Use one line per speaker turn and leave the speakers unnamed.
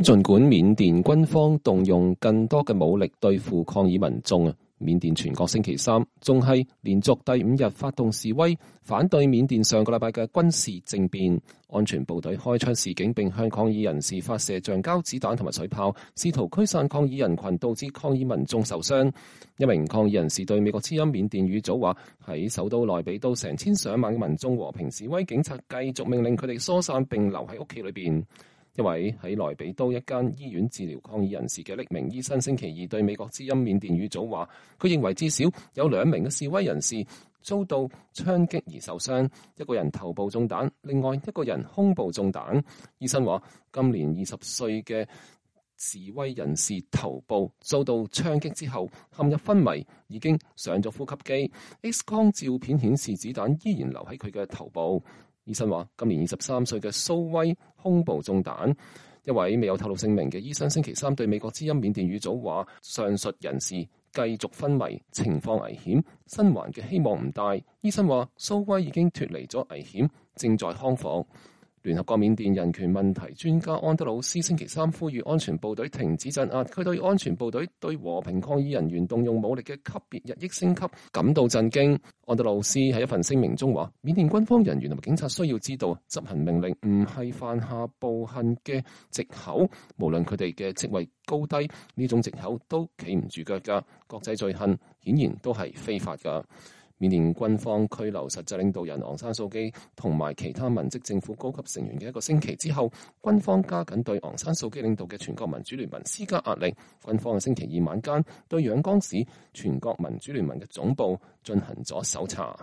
儘管緬甸軍方動用更多嘅武力對付抗議民眾，緬甸全國星期三仲係連續第5日發動示威，反對緬甸上個禮拜嘅軍事政變。安全部隊開槍示警，並向抗議人士發射橡膠子彈同埋水炮，試圖驅散抗議人群，導致抗議民眾受傷。一名抗議人士對美國之音緬甸語組話：喺首都內比都成千上萬嘅民眾和平示威，警察繼續命令佢哋疏散並留喺屋企裏邊。一位喺內比都一間醫院治療抗議人士嘅匿名醫生星期二對美國之音緬甸語組話，佢認為至少有2名嘅示威人士遭到槍擊而受傷，一個人頭部中彈，另外一個人胸部中彈。醫生話，今年20歲嘅示威人士頭部遭到槍擊之後陷入昏迷，已經上咗呼吸機。X 光照片顯示子彈依然留喺佢嘅頭部。醫生話，今年23歲嘅蘇威胸部中彈。一位未有透露姓名嘅醫生星期三對美國之音緬甸語組話，上述人士繼續昏迷，情況危險，生還嘅希望唔大。醫生話，蘇威已經脫離咗危險，正在康復。聯合國緬甸人權問題專家安德魯斯星期三呼籲安全部隊停止鎮壓，佢對安全部隊對和平抗議人員動用武力嘅級別日益升級感到震驚。安德魯斯喺一份聲明中話，緬甸軍方人員同埋警察需要知道，執行命令唔係犯下暴行嘅藉口，無論佢哋嘅職位高低，呢種藉口都企唔住腳㗎。國際罪行顯然都係非法㗎。緬甸軍方拘留實際領導人昂山素基同埋其他文職政府高級成員嘅1個星期之後，軍方加緊對昂山素基領導嘅全國民主聯盟施加壓力。軍方喺星期二晚間對仰光市全國民主聯盟嘅總部進行咗搜查。